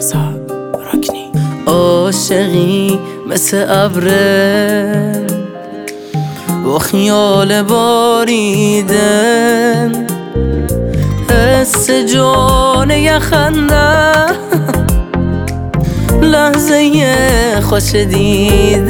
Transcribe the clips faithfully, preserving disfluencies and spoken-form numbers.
عاشقی مثل ابره با خیال باریده، حس جان یخنده لحظه خوش دیدن،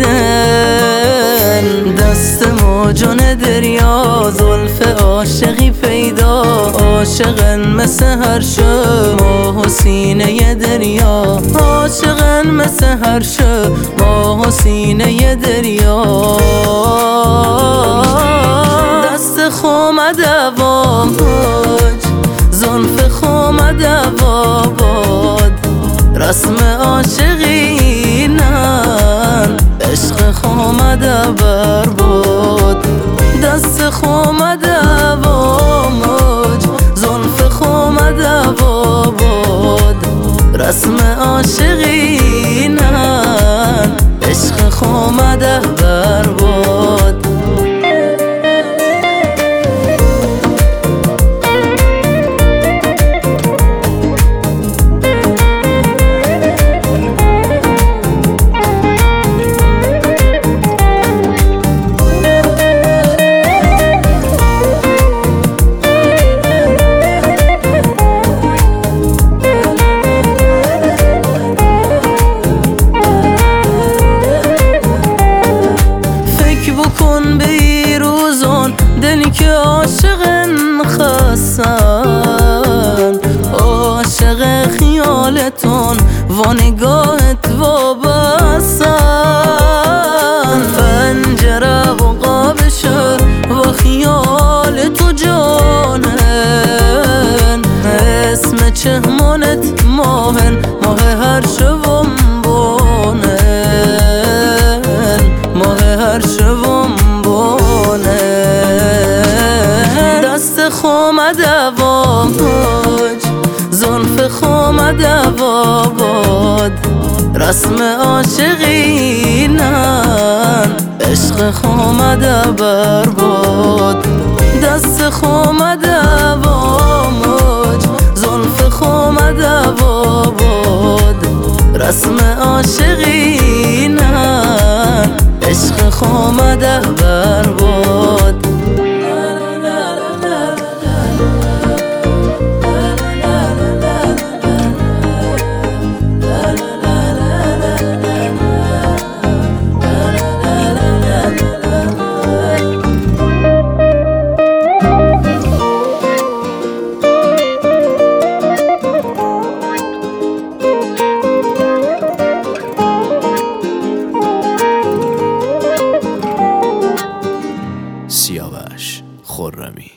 دست موجان دریا زلف عاشقی پیدا، عاشقن مثل هر شب ماه و سینه دریا، عاشقن مثل هر شب ماه و سینه دریا، دست خومده با موج زلف خومده با باد، رسم عاشقینن عشق خومده برباد، دست خومده با موج زلف خومده با باد، رسم عاشقینن عشق خومده برباد. بکن به ای روزان دلی که عاشقن خستن، عاشق خیالتون و نگاهت وابستن، پنجره و قابشه و خیال تو جانن، اسم چهمانت ماهن ماه هر شبم بانن، ماه هر شبم بانه، دست خومده با موج زلف خومده با باد، رسم عاشقینن عشق خومده برباد، دست خومده با موج زلف خومده با باد، رسم عاشقینن عشق خومده برباد. سیاوش خرمی.